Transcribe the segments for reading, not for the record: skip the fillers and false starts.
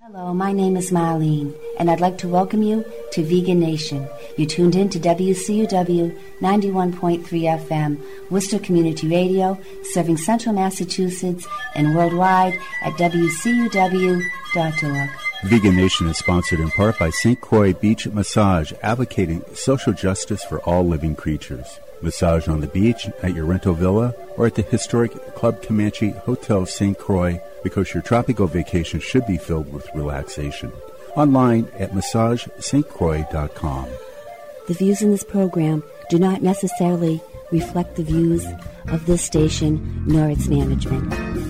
Hello, my name is Marlene, and I'd like to welcome you to Vegan Nation. You tuned in to WCUW 91.3 FM, Worcester Community Radio, serving Central Massachusetts and worldwide at WCUW.org. Vegan Nation is sponsored in part by St. Croix Beach Massage, advocating social justice for all living creatures. Massage on the beach, at your rental villa, or at the historic Club Comanche Hotel of St. Croix, because your tropical vacation should be filled with relaxation. Online at massagestcroix.com. The views in this program do not necessarily reflect the views of this station nor its management.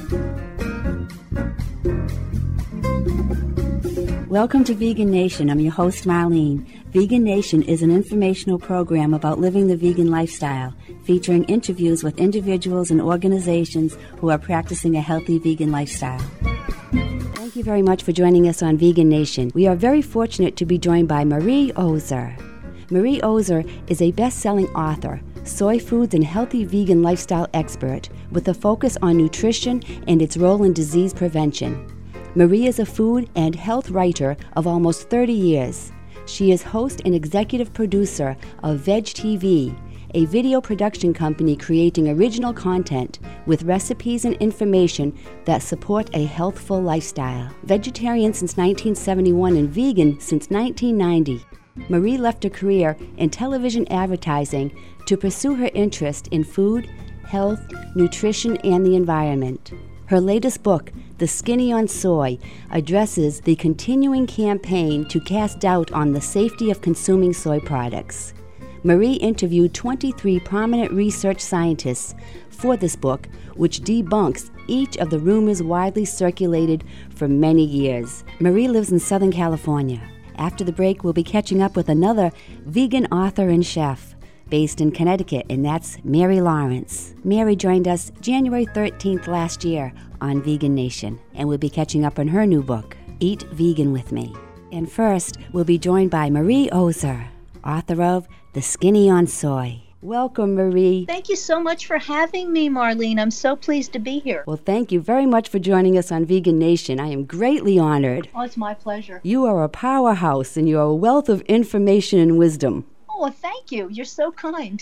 Welcome to Vegan Nation. I'm your host, Marlene. Vegan Nation is an informational program about living the vegan lifestyle, featuring interviews with individuals and organizations who are practicing a healthy vegan lifestyle. Thank you very much for joining us on Vegan Nation. We are very fortunate to be joined by Marie Ozer. Marie Ozer is a best-selling author, soy foods and healthy vegan lifestyle expert with a focus on nutrition and its role in disease prevention. Marie is a food and health writer of almost 30 years. She is host and executive producer of Veg TV, a video production company creating original content with recipes and information that support a healthful lifestyle. Vegetarian since 1971 and vegan since 1990, Marie left a career in television advertising to pursue her interest in food, health, nutrition, and the environment. Her latest book, The Skinny on Soy, addresses the continuing campaign to cast doubt on the safety of consuming soy products. Marie interviewed 23 prominent research scientists for this book, which debunks each of the rumors widely circulated for many years. Marie lives in Southern California. After the break, we'll be catching up with another vegan author and chef based in Connecticut, and that's Mary Lawrence. Mary joined us January 13th last year on Vegan Nation, and we'll be catching up on her new book, Eat Vegan With Me. And first, we'll be joined by Marie Ozer, author of The Skinny on Soy. Welcome, Marie. Thank you so much for having me, Marlene. I'm so pleased to be here. Well, thank you very much for joining us on Vegan Nation. I am greatly honored. Oh, it's my pleasure. You are a powerhouse, and you're a wealth of information and wisdom. Oh, thank you. You're so kind.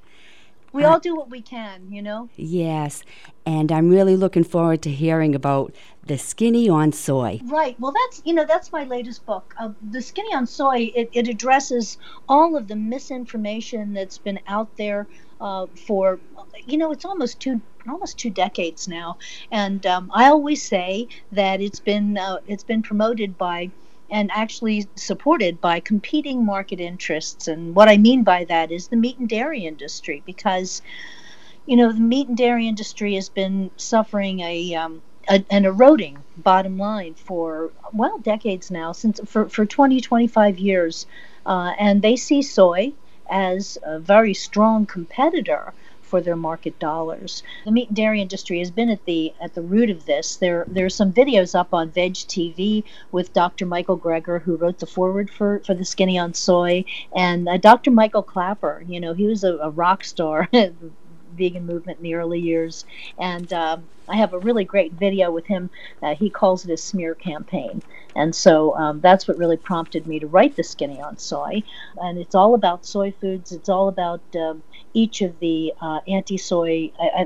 We all do what we can, you know? Yes, and I'm really looking forward to hearing about The Skinny on Soy. Right. Well, that's my latest book. The Skinny on Soy, it addresses all of the misinformation that's been out there for, it's almost two decades now. And I always say that it's been promoted by and actually supported by competing market interests. And what I mean by that is the meat and dairy industry, because, the meat and dairy industry has been suffering an eroding bottom line for, decades now, for 20, 25 years. And they see soy as a very strong competitor for their market dollars. The meat and dairy industry has been at the root of this. There's some videos up on Veg TV with Dr. Michael Greger, who wrote the foreword for The Skinny on Soy, and Dr. Michael Clapper. He was a rock star in the vegan movement in the early years, and I have a really great video with him. He calls it a smear campaign. And so that's what really prompted me to write The Skinny on Soy. And it's all about soy foods. It's all about each of the anti-soy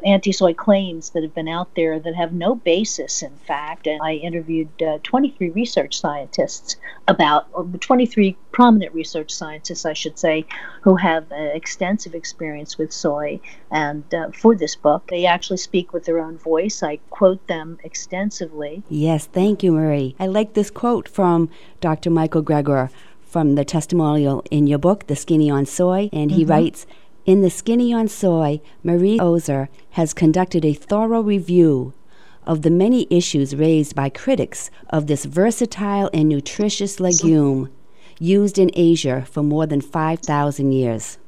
claims that have been out there that have no basis, in fact. And I interviewed 23 research scientists about 23 prominent research scientists, I should say, who have extensive experience with soy. And for this book, they actually speak with their own voice. I quote them extensively. Yes, thank you, Marie. I like this quote from Dr. Michael Greger from the testimonial in your book, The Skinny on Soy, and he writes, "In The Skinny on Soy, Marie Ozer has conducted a thorough review of the many issues raised by critics of this versatile and nutritious legume used in Asia for more than 5,000 years.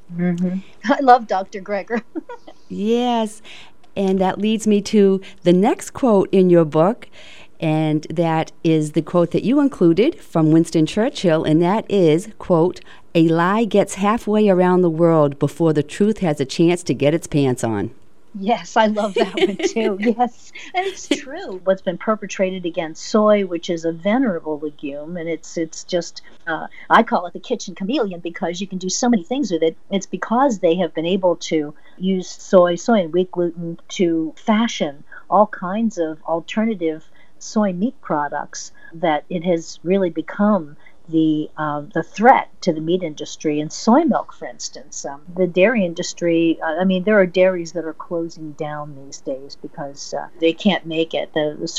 I love Dr. Greger. Yes, and that leads me to the next quote in your book, and that is the quote that you included from Winston Churchill, and that is, quote, "A lie gets halfway around the world before the truth has a chance to get its pants on." Yes, I love that one too. Yes, and it's true. What's been perpetrated against soy, which is a venerable legume, and it's just I call it the kitchen chameleon because you can do so many things with it. It's because they have been able to use soy and wheat gluten to fashion all kinds of alternative soy meat products that it has really become the threat to the meat industry and soy milk, for instance. The dairy industry, I mean, there are dairies that are closing down these days because they can't make it.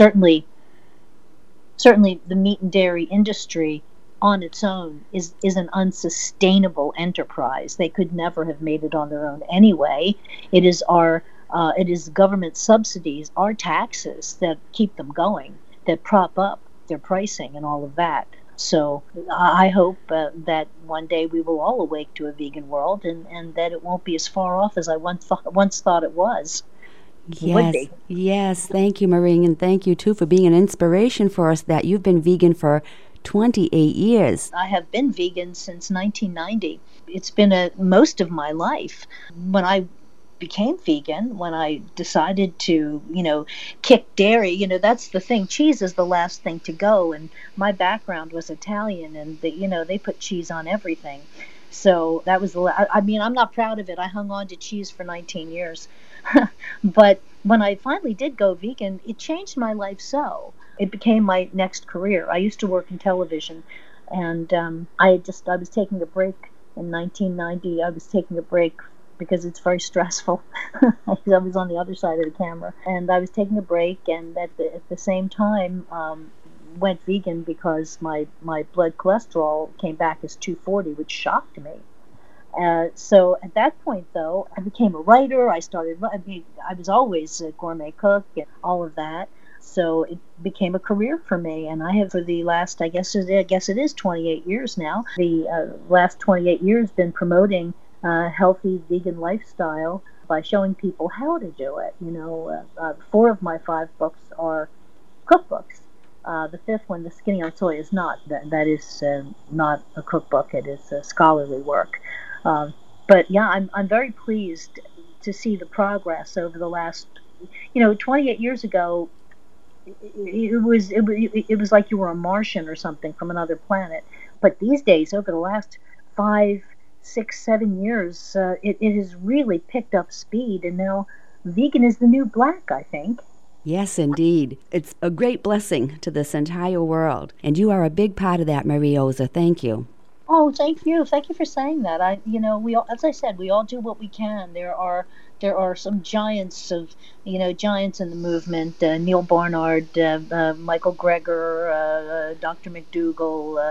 Certainly, the meat and dairy industry on its own is an unsustainable enterprise. They could never have made it on their own anyway. It is government subsidies, our taxes that keep them going, that prop up their pricing and all of that. So I hope that one day we will all awake to a vegan world, and that it won't be as far off as I once thought it was. Would be. Yes. Thank you, Maureen, and thank you, too, for being an inspiration for us that you've been vegan for 28 years. I have been vegan since 1990. It's been most of my life. When I became vegan, when I decided to, kick dairy, that's the thing. Cheese is the last thing to go. And my background was Italian, and they put cheese on everything. So that was I'm not proud of it. I hung on to cheese for 19 years. But when I finally did go vegan, it changed my life so. It became my next career. I used to work in television, and I was taking a break in 1990. I was taking a break because it's very stressful. I was on the other side of the camera, and I was taking a break, and at the same time went vegan because my blood cholesterol came back as 240, which shocked me. So at that point, though, I became a writer. I was always a gourmet cook and all of that. So it became a career for me, and I have for the last, I guess it is 28 years now. The last 28 years been promoting healthy vegan lifestyle by showing people how to do it. 4 of my 5 books are cookbooks. The 5th one, The Skinny on Soy, is not. That is not a cookbook. It is scholarly work. But yeah, I'm very pleased to see the progress over the last. 28 years ago, it was like you were a Martian or something from another planet. But these days, over the last 5, 6, 7 years, it has really picked up speed, and now vegan is the new black, I think. Yes, indeed. It's a great blessing to this entire world, and you are a big part of that, Marie-Oza. Thank you. Oh, thank you. Thank you for saying that. We all, as I said, we all do what we can. There are some giants giants in the movement. Neil Barnard, Michael Greger, Dr. McDougall.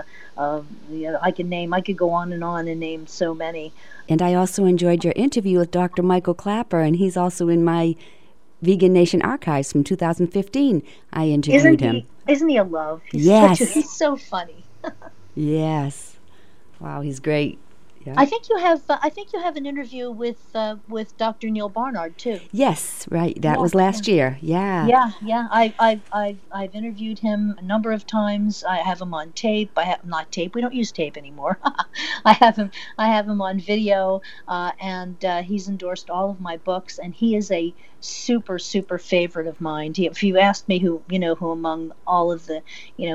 I could go on and name so many. And I also enjoyed your interview with Dr. Michael Clapper, and he's also in my Vegan Nation archives from 2015. I interviewed him. Isn't he a love? He's so funny. Yes. Wow, he's great. Yeah. I think you have an interview with Dr. Neil Barnard too. Yes, right. That was last year. Yeah. Yeah. I've interviewed him a number of times. I have him on tape. Not tape. We don't use tape anymore. I have him on video, and he's endorsed all of my books, and he is a super favorite of mine. If you asked me who among all of the,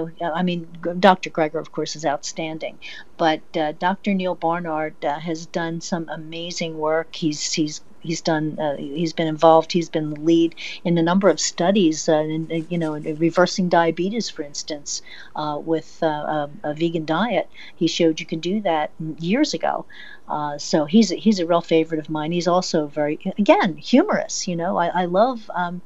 Dr. Greger, of course, is outstanding, but Dr. Neil Barnard has done some amazing work. He's been involved. He's been the lead in a number of studies, in reversing diabetes, for instance, with a vegan diet. He showed you can do that years ago. So he's a real favorite of mine. He's also very, again, humorous. I love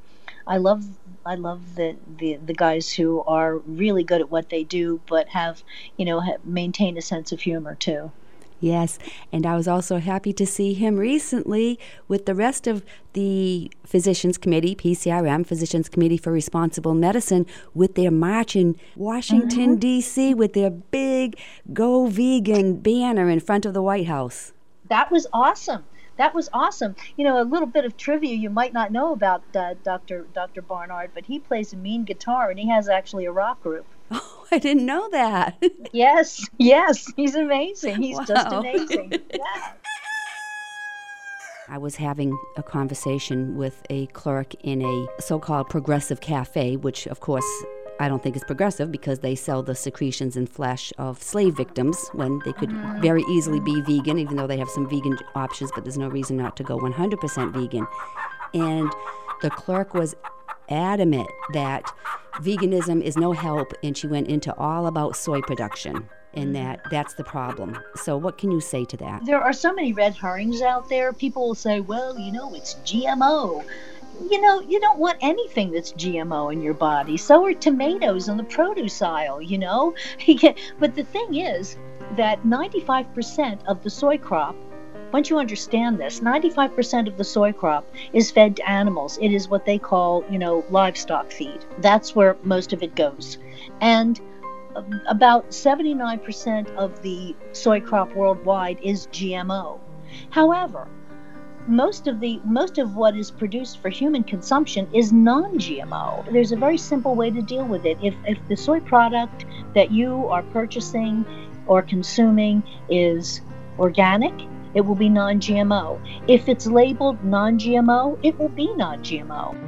the guys who are really good at what they do, but have maintained a sense of humor too. Yes, and I was also happy to see him recently with the rest of the Physicians Committee, PCRM, Physicians Committee for Responsible Medicine, with their march in Washington, D.C., with their big Go Vegan banner in front of the White House. That was awesome. A little bit of trivia you might not know about Dr. Barnard, but he plays a mean guitar, and he has actually a rock group. Oh, I didn't know that. Yes, he's amazing. He's just amazing. Yeah. I was having a conversation with a clerk in a so-called progressive cafe, which, of course, I don't think is progressive because they sell the secretions and flesh of slave victims when they could very easily be vegan, even though they have some vegan options, but there's no reason not to go 100% vegan. And the clerk was adamant that veganism is no help, and she went into all about soy production. And that's the problem. So what can you say to that? There are so many red herrings out there. People will say, well, it's GMO. You don't want anything that's GMO in your body. So are tomatoes on the produce aisle, But the thing is that 95% of the soy crop, once you understand this, 95% of the soy crop is fed to animals. It is what they call, livestock feed. That's where most of it goes. And about 79% of the soy crop worldwide is GMO. However, most of what is produced for human consumption is non-GMO. There's a very simple way to deal with it. If the soy product that you are purchasing or consuming is organic, it will be non-GMO. If it's labeled non-GMO, it will be non-GMO.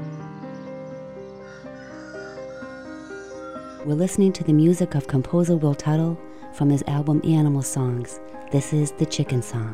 We're listening to the music of composer Will Tuttle from his album Animal Songs. This is The Chicken Song.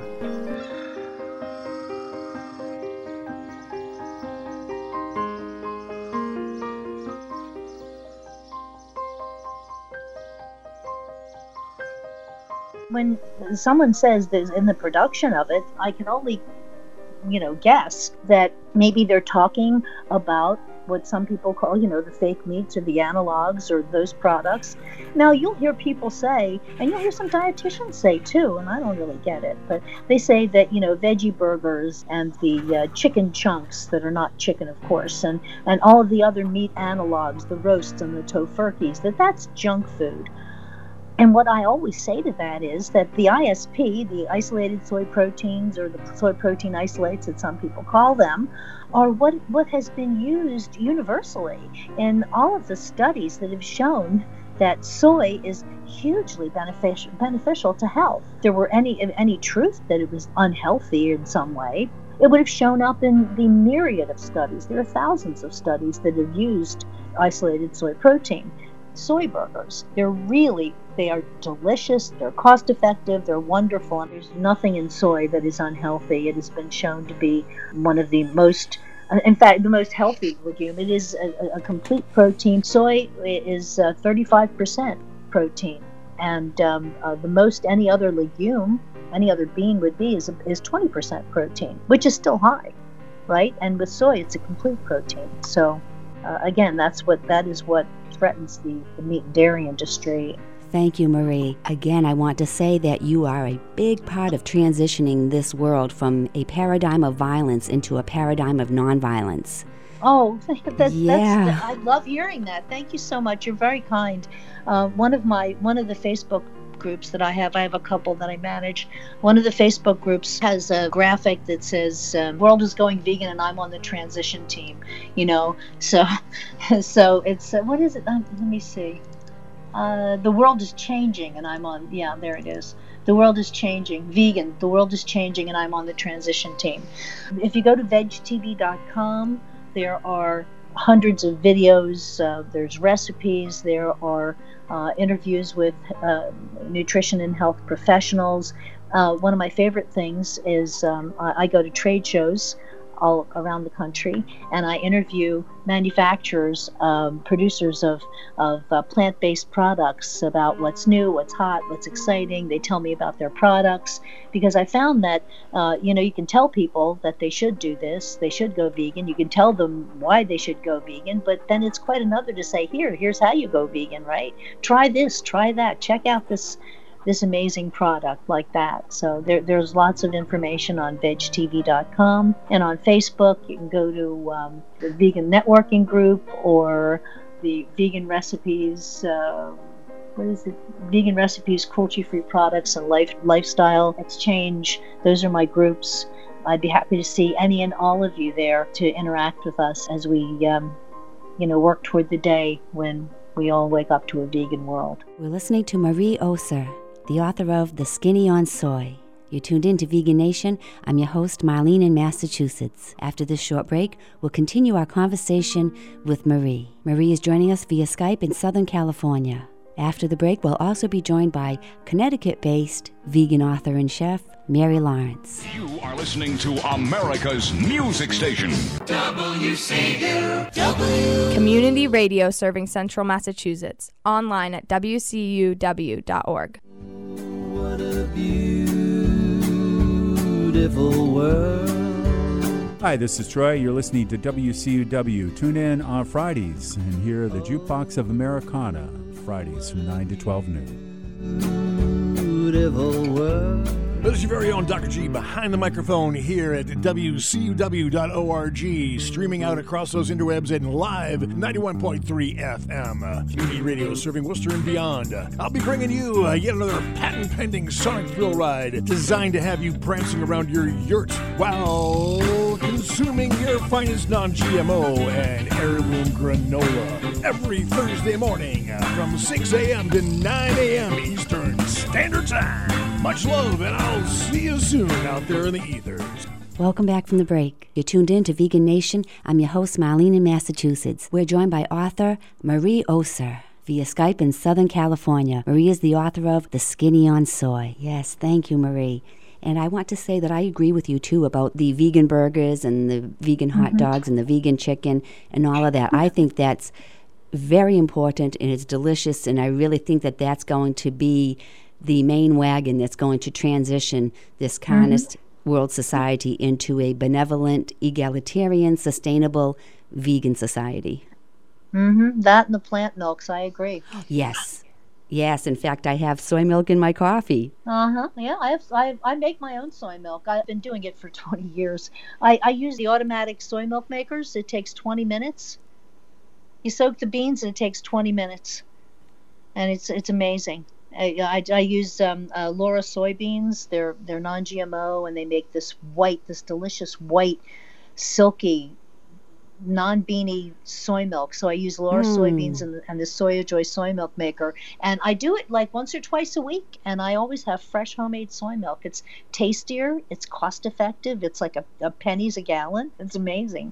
When someone says there's in the production of it, I can only, guess that maybe they're talking about what some people call, the fake meats or the analogs or those products. Now, you'll hear people say, and you'll hear some dietitians say too, and I don't really get it, but they say that, veggie burgers and the chicken chunks that are not chicken, of course, and all of the other meat analogs, the roasts and the tofurkeys, that's junk food. And what I always say to that is that the ISP, the isolated soy proteins, or the soy protein isolates that some people call them, are what has been used universally in all of the studies that have shown that soy is hugely beneficial to health. If there were any truth that it was unhealthy in some way, it would have shown up in the myriad of studies. There are thousands of studies that have used isolated soy protein. Soy burgers, they are delicious, they're cost effective, they're wonderful, and there's nothing in soy that is unhealthy. It has been shown to be one of the most, in fact, the most healthy legume. It is a complete protein. Soy is 35% protein, and the most any other legume, any other bean would be is 20% protein, which is still high, right? And with soy, it's a complete protein. So again, that is what threatens the meat and dairy industry. Thank you, Marie. Again, I want to say that you are a big part of transitioning this world from a paradigm of violence into a paradigm of nonviolence. Oh, I love hearing that. Thank you so much. You're very kind. One of the Facebook groups that I have a couple that I manage. One of the Facebook groups has a graphic that says world is going vegan and I'm on the transition team, so it's what is it? Let me see. The world is changing and I'm on, there it is. The world is changing, vegan, the world is changing and I'm on the transition team. If you go to vegtv.com, there are hundreds of videos, there's recipes, there are interviews with nutrition and health professionals. One of my favorite things is I go to trade shows all around the country, and I interview manufacturers, producers of plant-based products about what's new, what's hot, what's exciting. They tell me about their products, because I found that you can tell people that they should do this, they should go vegan. You can tell them why they should go vegan, but then it's quite another to say, here's how you go vegan, right? Try this, try that, check out this amazing product like that. So there's lots of information on vegtv.com, and on Facebook you can go to the Vegan Networking Group or the Vegan Recipes, Vegan Recipes, Cruelty-Free Products, and Lifestyle Exchange. Those are my groups. I'd be happy to see any and all of you there to interact with us as we work toward the day when we all wake up to a vegan world. We're listening to Marie Oser, the author of The Skinny on Soy. You're tuned in to Vegan Nation. I'm your host, Marlene in Massachusetts. After this short break, we'll continue our conversation with Marie. Marie is joining us via Skype in Southern California. After the break, we'll also be joined by Connecticut-based vegan author and chef, Mary Lawrence. You are listening to America's music station. WCUW. Community radio serving Central Massachusetts. Online at wcuw.org. What a beautiful world. Hi, this is Troy. You're listening to WCUW. Tune in on Fridays and hear the Jukebox of Americana, Fridays from 9 to 12 noon. Beautiful world. This is your very own Dr. G behind the microphone here at WCUW.org, streaming out across those interwebs and live 91.3 FM. Community radio serving Worcester and beyond. I'll be bringing you yet another patent-pending sonic thrill ride designed to have you prancing around your yurt while consuming your finest non-GMO and heirloom granola every Thursday morning from 6 a.m. to 9 a.m. Eastern Standard Time. Much love, and I'll see you soon out there in the ethers. Welcome back from the break. You're tuned in to Vegan Nation. I'm your host, Marlene in Massachusetts. We're joined by author Marie Oser via Skype in Southern California. Marie is the author of The Skinny on Soy. Yes, thank you, Marie. And I want to say that I agree with you, too, about the vegan burgers and the vegan hot dogs and the vegan chicken and all of that. I think that's very important, and it's delicious, and I really think that that's going to be the main wagon that's going to transition this carnist world society into a benevolent, egalitarian, sustainable, vegan society. That and the plant milks, I agree. Yes. Yes, in fact, I have soy milk in my coffee. Yeah, I make my own soy milk. I've been doing it for 20 years. I use the automatic soy milk makers. It takes 20 minutes. You soak the beans and it takes 20 minutes. And it's amazing. I use Laura soybeans. They're non-GMO, and they make this delicious white, silky, non-beany soy milk. So I use Laura soybeans and the Soya Joy soy milk maker, and I do it like once or twice a week. And I always have fresh homemade soy milk. It's tastier. It's cost-effective. It's like a pennies a gallon. It's amazing.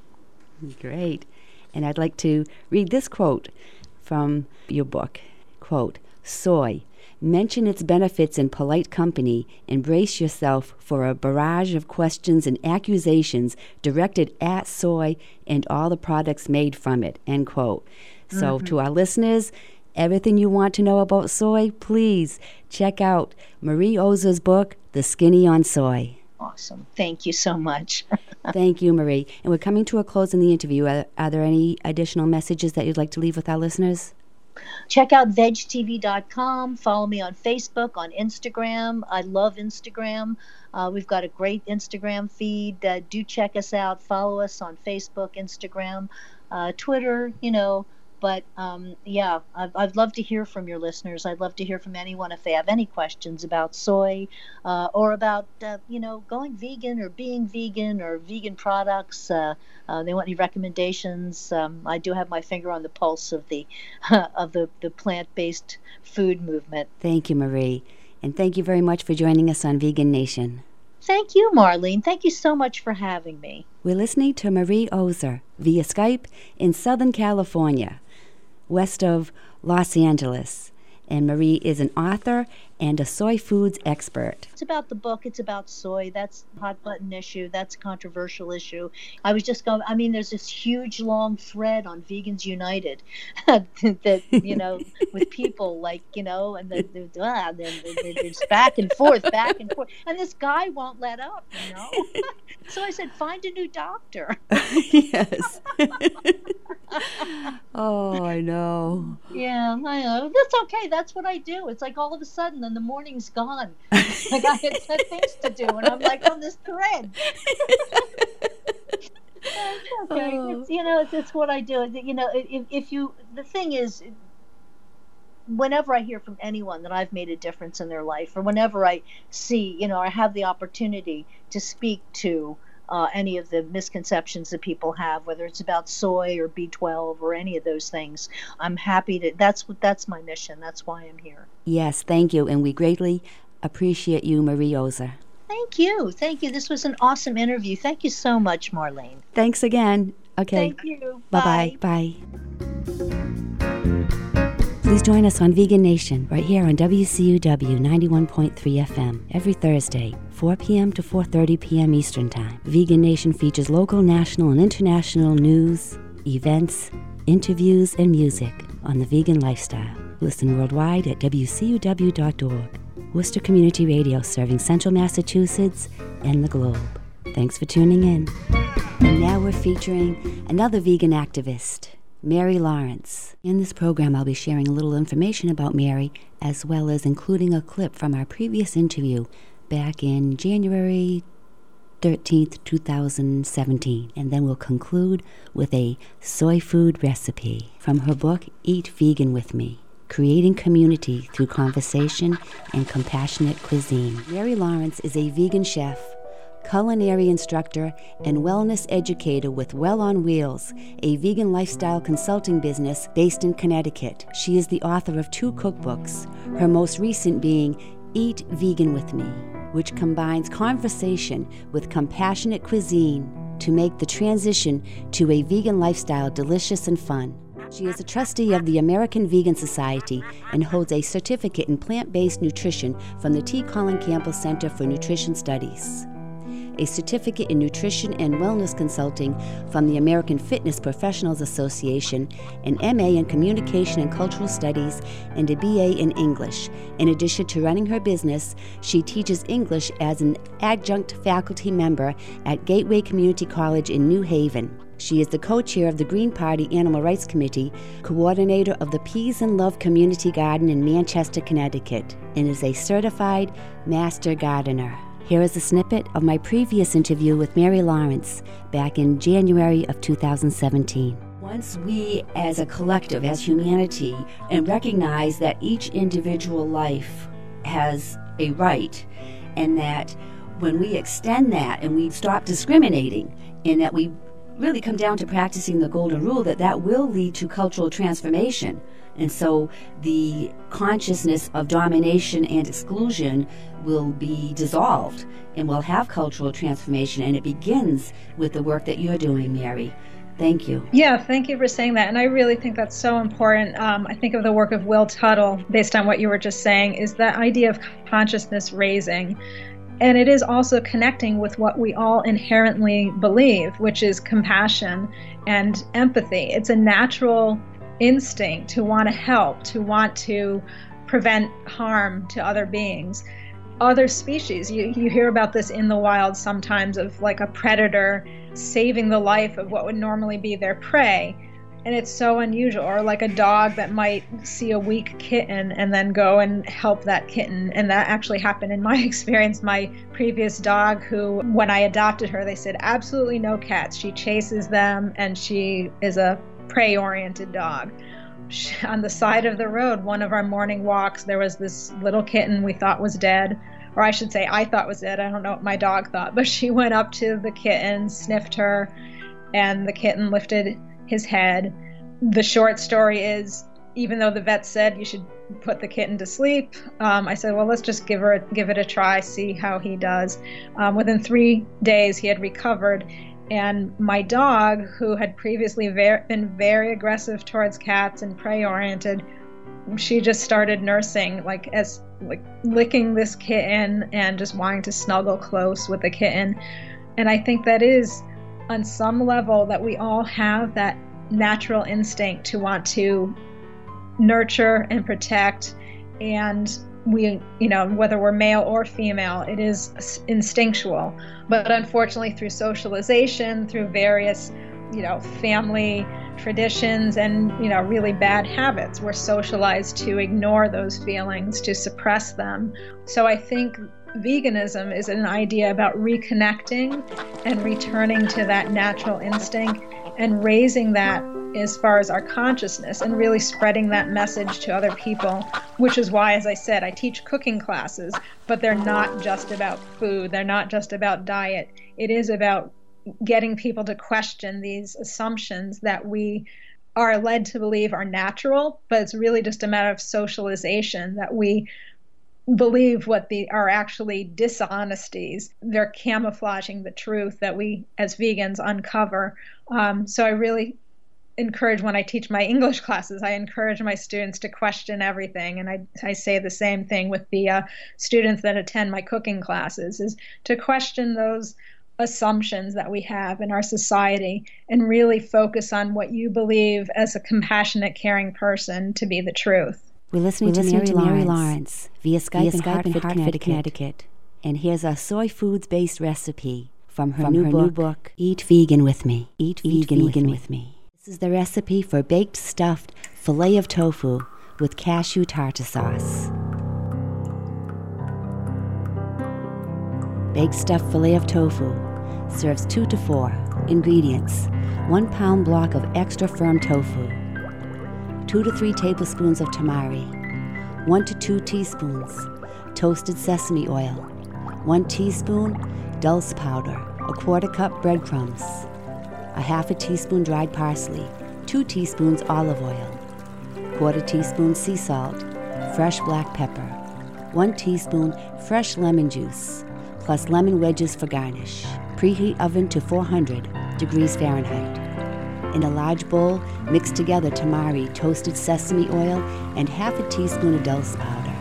Great. And I'd like to read this quote from your book. Quote, "Soy. Mention its benefits in polite company and brace yourself for a barrage of questions and accusations directed at soy and all the products made from it." End quote. So to our listeners, everything you want to know about soy, please check out Marie Oser's book, The Skinny on Soy. Awesome. Thank you so much. Thank you, Marie. And we're coming to a close in the interview. Are there any additional messages that you'd like to leave with our listeners? Check out vegtv.com. Follow me on Facebook, on Instagram. I love Instagram. We've got a great Instagram feed. Do check us out. Follow us on Facebook, Instagram, Twitter, But, I'd love to hear from your listeners. I'd love to hear from anyone if they have any questions about soy or about, going vegan or being vegan or vegan products. They want any recommendations. I do have my finger on the pulse of the plant-based food movement. Thank you, Marie. And thank you very much for joining us on Vegan Nation. Thank you, Marlene. Thank you so much for having me. We're listening to Marie Oser via Skype in Southern California, west of Los Angeles. And Marie is an author and a soy foods expert. It's about the book. It's about soy. That's a hot button issue. That's a controversial issue. I was just going, there's this huge long thread on Vegans United that, with people and there's back and forth. And this guy won't let up, So I said, find a new doctor. Yes. Oh, I know. Yeah, I know. That's okay. That's what I do. It's like all of a sudden, then the morning's gone. Like I had things to do, and I'm like on this thread. It's okay. Oh. It's what I do. The thing is, whenever I hear from anyone that I've made a difference in their life, or whenever I see, or have the opportunity to speak to any of the misconceptions that people have, whether it's about soy or B12 or any of those things, I'm happy to. That's my mission. That's why I'm here. Yes, thank you, and we greatly Appreciate you, Marie Ozer. Thank you. Thank you. This was an awesome interview. Thank you so much, Marlene. Thanks again. Okay. Thank you. Bye-bye. Bye. Please join us on Vegan Nation right here on WCUW 91.3 FM every Thursday, 4 p.m. to 4:30 p.m. Eastern Time. Vegan Nation features local, national, and international news, events, interviews, and music on the vegan lifestyle. Listen worldwide at WCUW.org. Worcester Community Radio, serving Central Massachusetts and the globe. Thanks for tuning in. And now we're featuring another vegan activist, Mary Lawrence. In this program, I'll be sharing a little information about Mary, as well as including a clip from our previous interview back in January 13th, 2017. And then we'll conclude with a soy food recipe from her book, Eat Vegan With Me: Creating Community Through Conversation and Compassionate Cuisine. Mary Lawrence is a vegan chef, culinary instructor, and wellness educator with Well on Wheels, a vegan lifestyle consulting business based in Connecticut. She is the author of 2 cookbooks, her most recent being Eat Vegan With Me, which combines conversation with compassionate cuisine to make the transition to a vegan lifestyle delicious and fun. She is a trustee of the American Vegan Society and holds a certificate in plant-based nutrition from the T. Colin Campbell Center for Nutrition Studies, a certificate in nutrition and wellness consulting from the American Fitness Professionals Association, an MA in communication and cultural studies, and a BA in English. In addition to running her business, she teaches English as an adjunct faculty member at Gateway Community College in New Haven. She is the co-chair of the Green Party Animal Rights Committee, coordinator of the Peas and Love Community Garden in Manchester, Connecticut, and is a certified master gardener. Here is a snippet of my previous interview with Mary Lawrence back in January of 2017. Once we, as a collective, as humanity, and recognize that each individual life has a right, and that when we extend that and we stop discriminating, and that we really come down to practicing the golden rule, that will lead to cultural transformation. And so the consciousness of domination and exclusion will be dissolved, and we'll have cultural transformation. And it begins with the work that you're doing, Mary. Thank you. Yeah, thank you for saying that. And I really think that's so important. I think of the work of Will Tuttle, based on what you were just saying, is that idea of consciousness raising. And it is also connecting with what we all inherently believe, which is compassion and empathy. It's a natural instinct to want to help, to want to prevent harm to other beings, other species. You hear about this in the wild sometimes, of like a predator saving the life of what would normally be their prey. And it's so unusual. Or like a dog that might see a weak kitten and then go and help that kitten. And that actually happened in my experience. My previous dog, who, when I adopted her, they said absolutely no cats. She chases them, and she is a prey-oriented dog. On the side of the road, one of our morning walks, there was this little kitten we thought was dead. Or I should say, I thought was dead. I don't know what my dog thought. But she went up to the kitten, sniffed her, and the kitten lifted his head. The short story is, even though the vet said you should put the kitten to sleep, I said, well, let's just give it a try, see how he does. Within 3 days, he had recovered. And my dog, who had previously been very aggressive towards cats and prey-oriented, she just started nursing, like licking this kitten and just wanting to snuggle close with the kitten. And I think that is, on some level, that we all have that natural instinct to want to nurture and protect. And we, whether we're male or female, it is instinctual. But unfortunately, through socialization, through various, family traditions and, really bad habits, we're socialized to ignore those feelings, to suppress them. So I think veganism is an idea about reconnecting and returning to that natural instinct and raising that as far as our consciousness and really spreading that message to other people, which is why, as I said, I teach cooking classes, but they're not just about food. They're not just about diet. It is about getting people to question these assumptions that we are led to believe are natural, but it's really just a matter of socialization, that we believe what are actually dishonesties. They're camouflaging the truth that we as vegans uncover. So I really encourage, when I teach my English classes, I encourage my students to question everything. And I say the same thing with the students that attend my cooking classes, is to question those assumptions that we have in our society and really focus on what you believe as a compassionate, caring person to be the truth. We're listening to Mary Lawrence via Skype in Hartford, Connecticut. And here's a soy foods-based recipe from her new book, Eat Vegan With Me. Eat Vegan with me. This is the recipe for baked stuffed filet of tofu with cashew tartar sauce. Baked stuffed filet of tofu serves 2 to 4. Ingredients: 1 pound block of extra firm tofu, 2 to 3 tablespoons of tamari, 1 to 2 teaspoons toasted sesame oil, 1 teaspoon dulse powder, a 1/4 cup breadcrumbs, a 1/2 teaspoon dried parsley, 2 teaspoons olive oil, 1/4 teaspoon sea salt, fresh black pepper, 1 teaspoon fresh lemon juice, plus lemon wedges for garnish. Preheat oven to 400 degrees Fahrenheit. In a large bowl, mix together tamari, toasted sesame oil, and 1/2 teaspoon of dulse powder.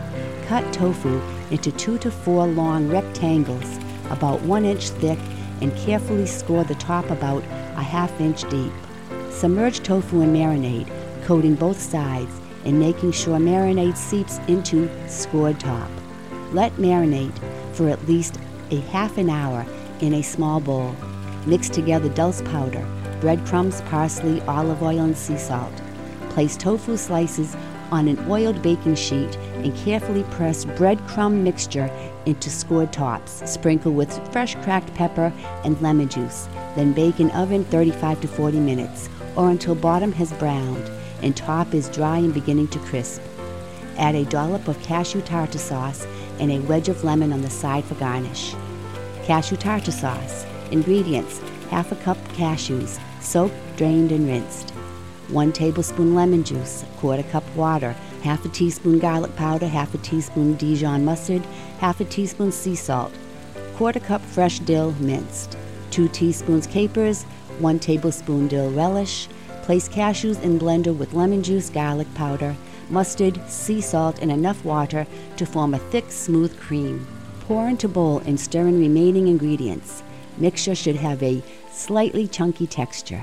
Cut tofu into 2 to 4 long rectangles about 1 inch thick and carefully score the top about a 1/2 inch deep. Submerge tofu in marinade, coating both sides and making sure marinade seeps into scored top. Let marinate for at least a 1/2 hour in a small bowl. Mix together dulse powder, breadcrumbs, parsley, olive oil, and sea salt. Place tofu slices on an oiled baking sheet and carefully press breadcrumb mixture into scored tops. Sprinkle with fresh cracked pepper and lemon juice. Then bake in oven 35 to 40 minutes or until bottom has browned and top is dry and beginning to crisp. Add a dollop of cashew tartar sauce and a wedge of lemon on the side for garnish. Cashew tartar sauce. Ingredients: 1/2 cup cashews, soaked, drained, and rinsed. 1 tablespoon lemon juice, 1/4 cup water, 1/2 teaspoon garlic powder, 1/2 teaspoon Dijon mustard, 1/2 teaspoon sea salt, 1/4 cup fresh dill minced, 2 teaspoons capers, 1 tablespoon dill relish. Place cashews in blender with lemon juice, garlic powder, mustard, sea salt, and enough water to form a thick, smooth cream. Pour into bowl and stir in remaining ingredients. Mixture should have a slightly chunky texture.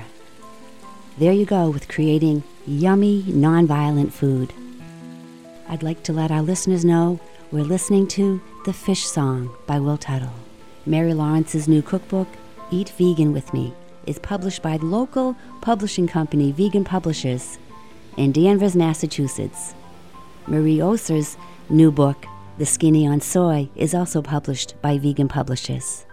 There you go with creating yummy, non-violent food. I'd like to let our listeners know we're listening to The Fish Song by Will Tuttle. Mary Lawrence's new cookbook, Eat Vegan With Me, is published by the local publishing company Vegan Publishers in Danvers, Massachusetts. Marie Oser's new book, The Skinny on Soy, is also published by Vegan Publishers.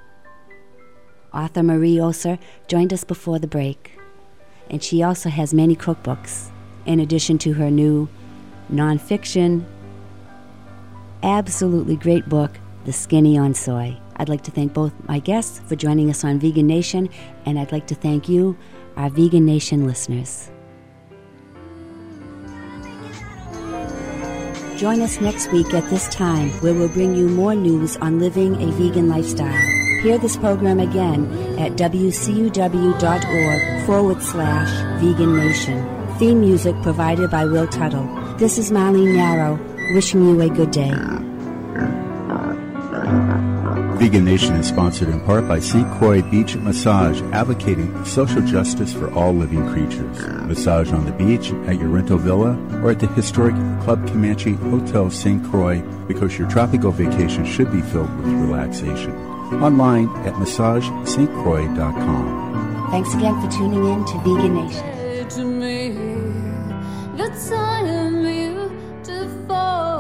Author Marie Oser joined us before the break, and she also has many cookbooks, in addition to her new nonfiction, absolutely great book, The Skinny on Soy. I'd like to thank both my guests for joining us on Vegan Nation, and I'd like to thank you, our Vegan Nation listeners. Join us next week at this time, where we'll bring you more news on living a vegan lifestyle. Hear this program again at wcuw.org/Vegan Nation. Theme music provided by Will Tuttle. This is Marlene Yarrow, wishing you a good day. Vegan Nation is sponsored in part by St. Croix Beach Massage, advocating social justice for all living creatures. Massage on the beach, at your rental villa, or at the historic Club Comanche Hotel St. Croix, because your tropical vacation should be filled with relaxation. Online at massagestcroix.com. Thanks again for tuning in to Vegan Nation. To me, the time you to fall.